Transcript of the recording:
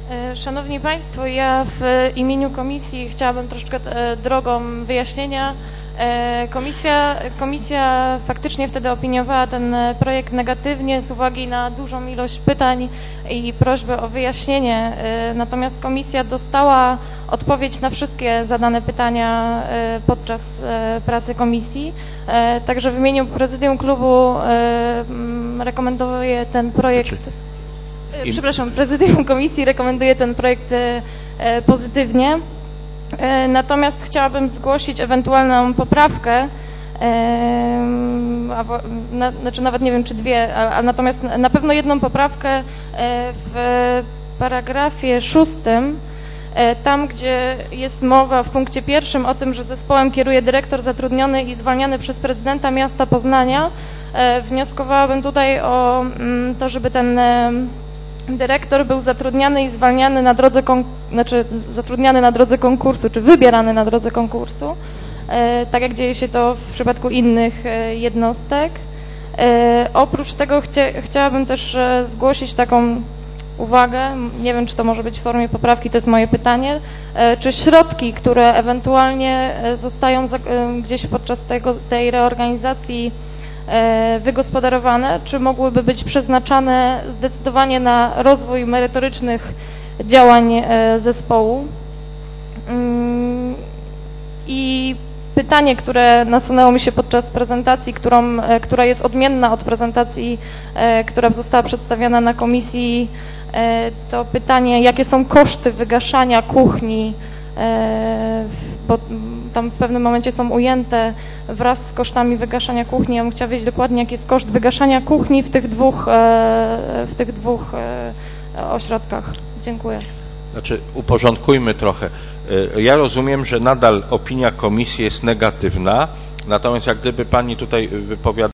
Szanowni Państwo, ja w imieniu komisji chciałabym troszeczkę drogą wyjaśnienia. Komisja faktycznie wtedy opiniowała ten projekt negatywnie z uwagi na dużą ilość pytań i prośbę o wyjaśnienie. Natomiast komisja dostała odpowiedź na wszystkie zadane pytania podczas pracy komisji. Także w imieniu prezydium klubu rekomenduję ten projekt. Przepraszam, prezydium komisji rekomenduje ten projekt pozytywnie. Natomiast chciałabym zgłosić ewentualną poprawkę, znaczy nawet nie wiem czy dwie, natomiast na pewno jedną poprawkę w paragrafie 6, tam gdzie jest mowa w punkcie 1 o tym, że zespołem kieruje dyrektor zatrudniony i zwalniany przez prezydenta miasta Poznania. Wnioskowałabym tutaj o to, żeby ten dyrektor był zatrudniany i zwalniany na drodze, zatrudniany na drodze konkursu, czy wybierany na drodze konkursu, tak jak dzieje się to w przypadku innych jednostek. Oprócz tego chciałabym też zgłosić taką uwagę, nie wiem, czy to może być w formie poprawki, to jest moje pytanie, czy środki, które ewentualnie zostają gdzieś podczas tej reorganizacji wygospodarowane, czy mogłyby być przeznaczane zdecydowanie na rozwój merytorycznych działań zespołu. I pytanie, które nasunęło mi się podczas prezentacji, która jest odmienna od prezentacji, która została przedstawiona na komisji, to pytanie, jakie są koszty wygaszania kuchni, bo tam w pewnym momencie są ujęte wraz z kosztami wygaszania kuchni. Ja bym chciała wiedzieć dokładnie, jaki jest koszt wygaszania kuchni w tych dwóch ośrodkach. Dziękuję. Znaczy, uporządkujmy trochę. Ja rozumiem, że nadal opinia komisji jest negatywna, natomiast jak gdyby pani tutaj wypowiada